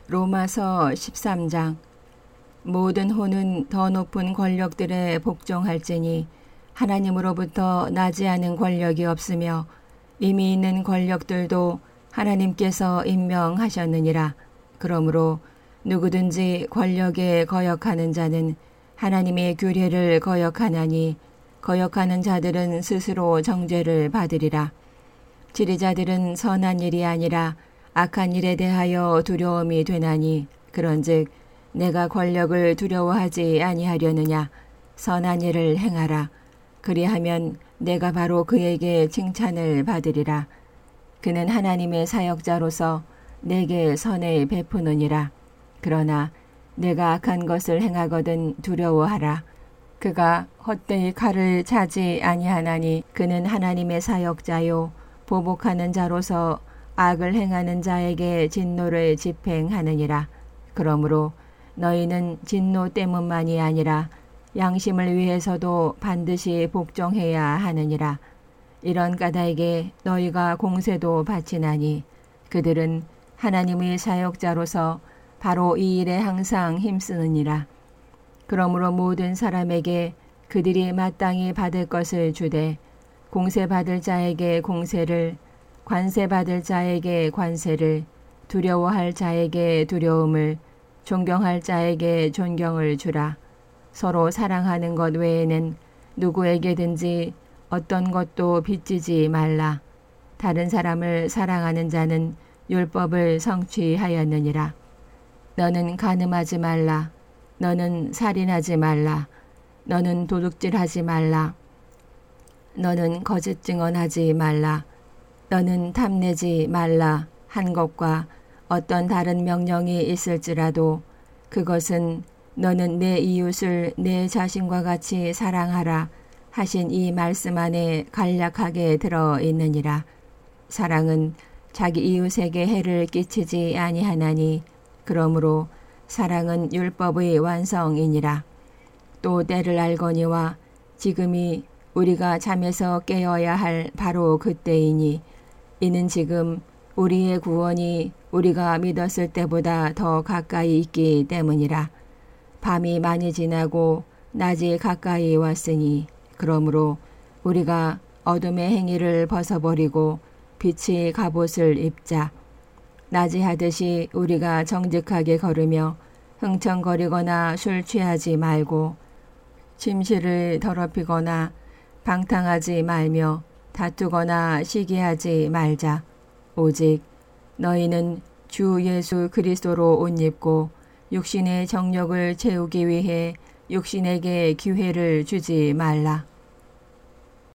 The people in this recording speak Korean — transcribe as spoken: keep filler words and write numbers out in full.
로마서 십삼 장. 모든 호는 더 높은 권력들에 복종할지니 하나님으로부터 나지 않은 권력이 없으며 이미 있는 권력들도 하나님께서 임명하셨느니라. 그러므로 누구든지 권력에 거역하는 자는 하나님의 규례를 거역하나니 거역하는 자들은 스스로 정죄를 받으리라. 지리자들은 선한 일이 아니라 악한 일에 대하여 두려움이 되나니 그런즉 내가 권력을 두려워하지 아니하려느냐. 선한 일을 행하라. 그리하면 내가 바로 그에게 칭찬을 받으리라. 그는 하나님의 사역자로서 내게 선을 베푸느니라. 그러나 내가 악한 것을 행하거든 두려워하라. 그가 헛되이 칼을 차지 아니하나니 그는 하나님의 사역자요 보복하는 자로서 악을 행하는 자에게 진노를 집행하느니라. 그러므로 너희는 진노 때문만이 아니라 양심을 위해서도 반드시 복종해야 하느니라. 이런 까닭에 너희가 공세도 바치나니 그들은 하나님의 사역자로서 바로 이 일에 항상 힘쓰느니라. 그러므로 모든 사람에게 그들이 마땅히 받을 것을 주되 공세 받을 자에게 공세를, 관세 받을 자에게 관세를, 두려워할 자에게 두려움을, 존경할 자에게 존경을 주라. 서로 사랑하는 것 외에는 누구에게든지 어떤 것도 빚지지 말라. 다른 사람을 사랑하는 자는 율법을 성취하였느니라. 너는 간음하지 말라. 너는 살인하지 말라. 너는 도둑질하지 말라. 너는 거짓 증언하지 말라. 너는 탐내지 말라 한 것과 어떤 다른 명령이 있을지라도 그것은 너는 내 이웃을 내 자신과 같이 사랑하라 하신 이 말씀 안에 간략하게 들어 있느니라. 사랑은 자기 이웃에게 해를 끼치지 아니하나니 그러므로 사랑은 율법의 완성이니라. 또 때를 알거니와 지금이 우리가 잠에서 깨어야 할 바로 그때이니 이는 지금 우리의 구원이 우리가 믿었을 때보다 더 가까이 있기 때문이라. 밤이 많이 지나고 낮이 가까이 왔으니 그러므로 우리가 어둠의 행위를 벗어버리고 빛의 갑옷을 입자. 낮이 하듯이 우리가 정직하게 걸으며 흥청거리거나 술 취하지 말고 침실을 더럽히거나 방탕하지 말며 다투거나 시기하지 말자. 오직 너희는 주 예수 그리스도로 옷 입고 육신의 정욕을 채우기 위해 육신에게 기회를 주지 말라.